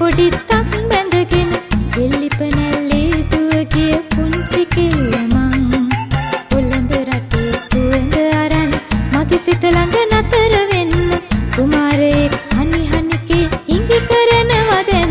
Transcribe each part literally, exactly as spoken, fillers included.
පොඩිත්තක් බැඳගෙන එල්ලිපනැල්ලේ දුවගිය පුංචි කෙල්ලමං කොළඹ රටේ සුවඳ අරන් මගේ සිත ළඟ නතර වෙන්න කුමාරයෙක් හනි හනිකේ ඉඟි කරනවා දැන්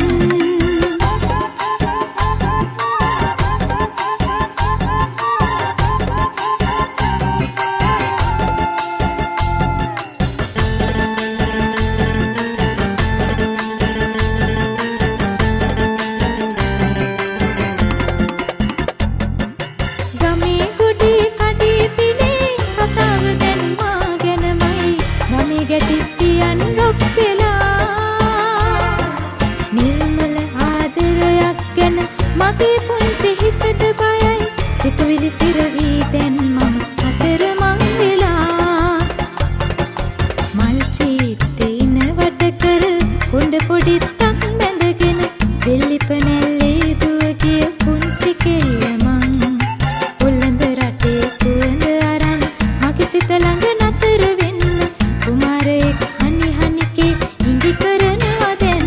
ගැටිස්සියන් රොක් වෙලා නිර්මල ආදරයක් ගැන මගේ පුංචි හිතට බයයි සිතුවිලි සිරවී දැන් මම අතරමං වෙලා මල් චීත්තේන වට කර කොණ්ඩ පොඩිත්තක් බැඳගෙන දෙල්ලිපනැල්ලේ දුවගිය පුංචි කෙල්ලමං කොළඹ රටේ සුවඳ අරන් මගේ සිත ළඟ නතර වෙන්න කුමාරයෙක් හනි හනිකේ ඉඟි කරනවා දැන්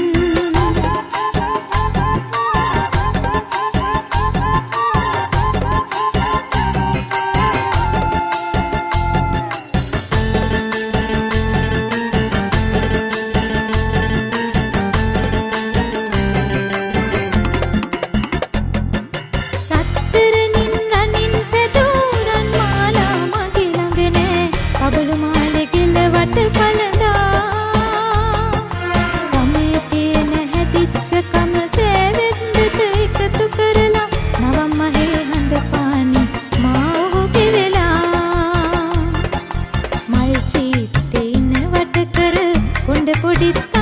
රත්තරනින් රනින් සැදුරන් මාලා මගේ ළඟ නෑ කබළු මාලේ ගෙලවට පළඳා ගමේ තියෙන හැදිච්ච කම තෑවෙද්දට එකතු කරලා නවම් මහේ හඳ පානි මා ඔහුගේ වෙලා මල් චීත්තේන වට කර කොණ්ඩ පොඩිත්ත